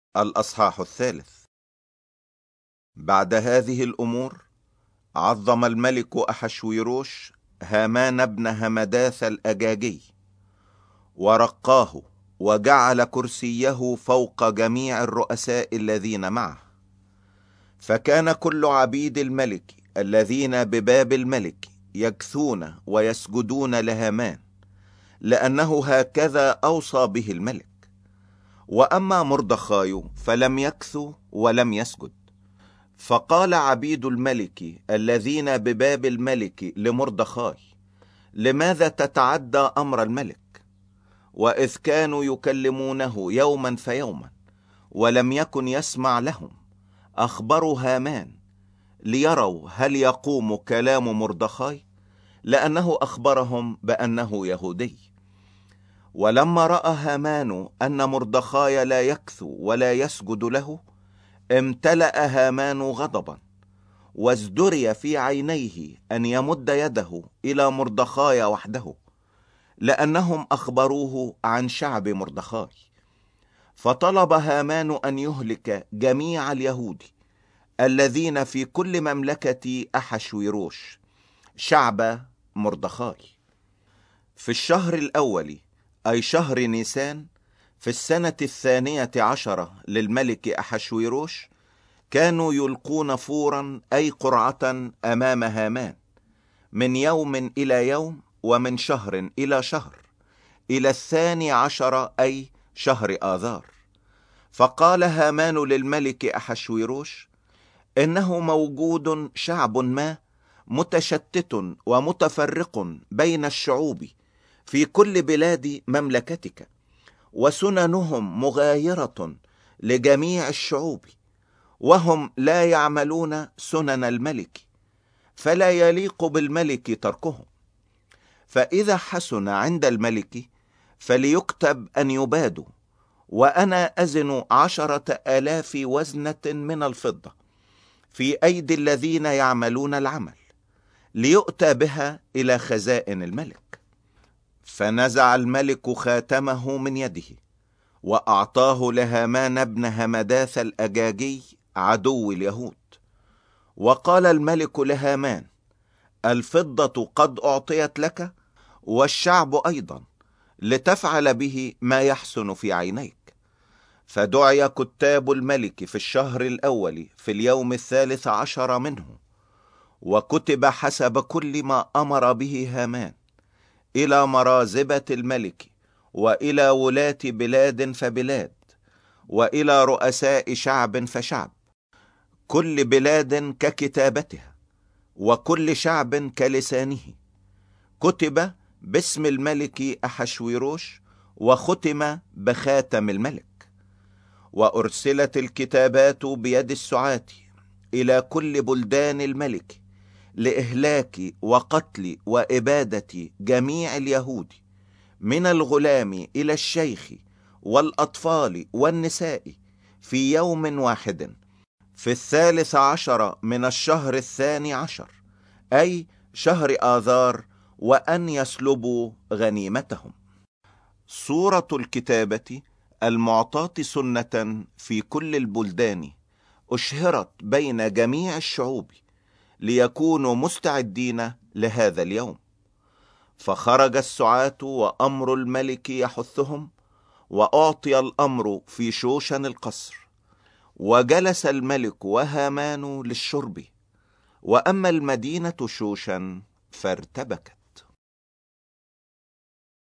الأصحاح 3. بعد هذه الأمور عظم الملك أحشويروش هامان بن همداث الأجاجي ورقاه وجعل كرسيه فوق جميع الرؤساء الذين معه. فكان كل عبيد الملك الذين بباب الملك يكثون ويسجدون لهامان، لأنه هكذا أوصى به الملك. وأما مردخاي فلم يكث ولم يسجد. فقال عبيد الملك الذين بباب الملك لمردخاي: لماذا تتعدى أمر الملك؟ وإذ كانوا يكلمونه يوما فيوما ولم يكن يسمع لهم، أخبروا هامان ليروا هل يقوم كلام مردخاي، لأنه أخبرهم بأنه يهودي. ولما رأى هامان أن مردخاي لا يكثو ولا يسجد له، امتلأ هامان غضبا، وازدري في عينيه أن يمد يده إلى مردخاي وحده، لأنهم أخبروه عن شعب مردخاي. فطلب هامان أن يهلك جميع اليهود الذين في كل مملكة أحشويروش شعب مردخاي. في الشهر الأول، أي شهر نيسان، في السنة 12 للملك أحشويروش، كانوا يلقون فورا أي قرعة أمام هامان من يوم إلى يوم ومن شهر إلى شهر إلى 12 أي شهر آذار. فقال هامان للملك أحشويروش: إنه موجود شعب ما متشتت ومتفرق بين الشعوب في كل بلاد مملكتك، وسننهم مغايرة لجميع الشعوب، وهم لا يعملون سنن الملك، فلا يليق بالملك تركهم. فإذا حسن عند الملك فليكتب أن يبادوا، وأنا أزن 10,000 وزنة من الفضة في أيدي الذين يعملون العمل، ليؤتى بها إلى خزائن الملك. فنزع الملك خاتمه من يده وأعطاه لهامان بن همداث الأجاجي عدو اليهود. وقال الملك لهامان: الفضة قد أعطيت لك والشعب أيضا، لتفعل به ما يحسن في عينيك. فدعي كتاب الملك في الشهر الأول في اليوم 13 منه، وكتب حسب كل ما أمر به هامان إلى مرازبة الملك، وإلى ولاة بلاد فبلاد، وإلى رؤساء شعب فشعب، كل بلاد ككتابتها وكل شعب كلسانه. كتب باسم الملك أحشويروش، وختم بخاتم الملك. وأرسلت الكتابات بيد السعاة إلى كل بلدان الملك لإهلاك وقتل وإبادة جميع اليهود، من الغلام إلى الشيخ والأطفال والنساء، في يوم واحد، في 13 من الشهر 12 أي شهر آذار، وأن يسلبوا غنيمتهم. صورة الكتابة المعطاة سنة في كل البلدان أشهرت بين جميع الشعوب، ليكونوا مستعدين لهذا اليوم. فخرج السعاة وأمر الملك يحثهم، وأعطي الأمر في شوشن القصر. وجلس الملك وهامان للشرب، وأما المدينة شوشن فارتبكت.